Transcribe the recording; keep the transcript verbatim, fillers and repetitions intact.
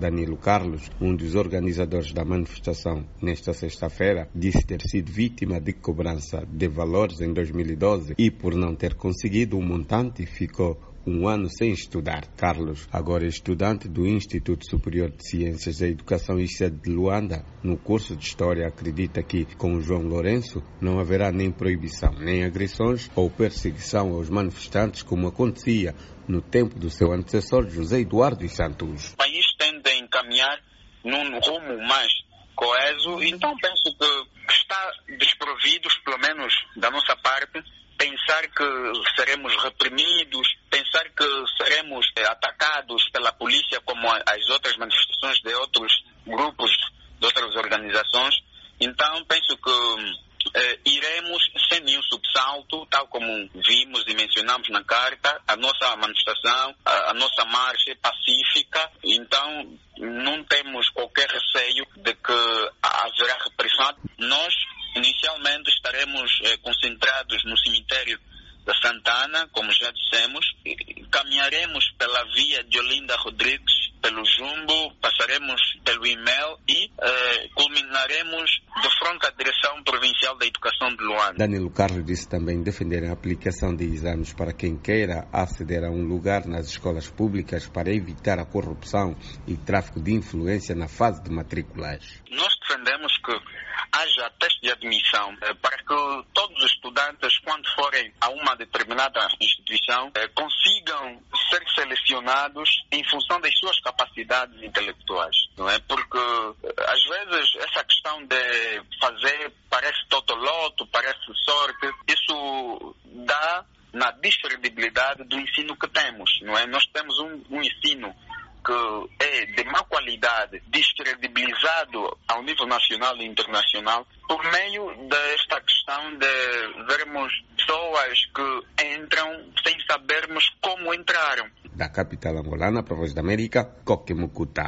Danilo Carlos, um dos organizadores da manifestação nesta sexta-feira, disse ter sido vítima de cobrança de valores em dois mil e doze e, por não ter conseguido um montante, ficou um ano sem estudar. Carlos, agora estudante do Instituto Superior de Ciências da Educação I C E D de Luanda, no curso de História, acredita que, com João Lourenço, não haverá nem proibição, nem agressões ou perseguição aos manifestantes, como acontecia no tempo do seu antecessor, José Eduardo dos Santos. O país tende a encaminhar num rumo mais coeso, então penso que está desprovidos, pelo menos da nossa parte, pensar que seremos reprimidos, pensar que seremos atacados pela polícia como as outras manifestações de outros grupos, de outras organizações. Então penso que eh, iremos sem nenhum subsalto, tal como vimos e mencionamos na carta. A nossa manifestação, a, a nossa marcha é pacífica, então não temos qualquer receio de que haverá repressão. Nós inicialmente estaremos eh, concentrados no cemitério da Santana, como já dissemos, e caminharemos pela via de Olinda Rodrigues, pelo Jumbo, passaremos pelo Imel e eh, culminaremos de frente à Direção Provincial da Educação de Luanda. Danilo Carlos disse também defender a aplicação de exames para quem queira aceder a um lugar nas escolas públicas para evitar a corrupção e tráfico de influência na fase de matrículas. Nós defendemos que haja teste de admissão eh, para que todos os estudantes, quando forem a uma determinada instituição, eh, consigam ser selecionados em função das suas capacidades intelectuais, não é? Porque eh, às vezes essa questão de fazer parece totoloto, parece sorte, isso dá na descredibilidade do ensino que temos, não é? Nós temos um, um ensino que é de má qualidade, descredibilizado ao nível nacional e internacional, por meio desta questão de vermos pessoas que entram sem sabermos como entraram. Da capital angolana, para a Voz da América, Coque Mucuta.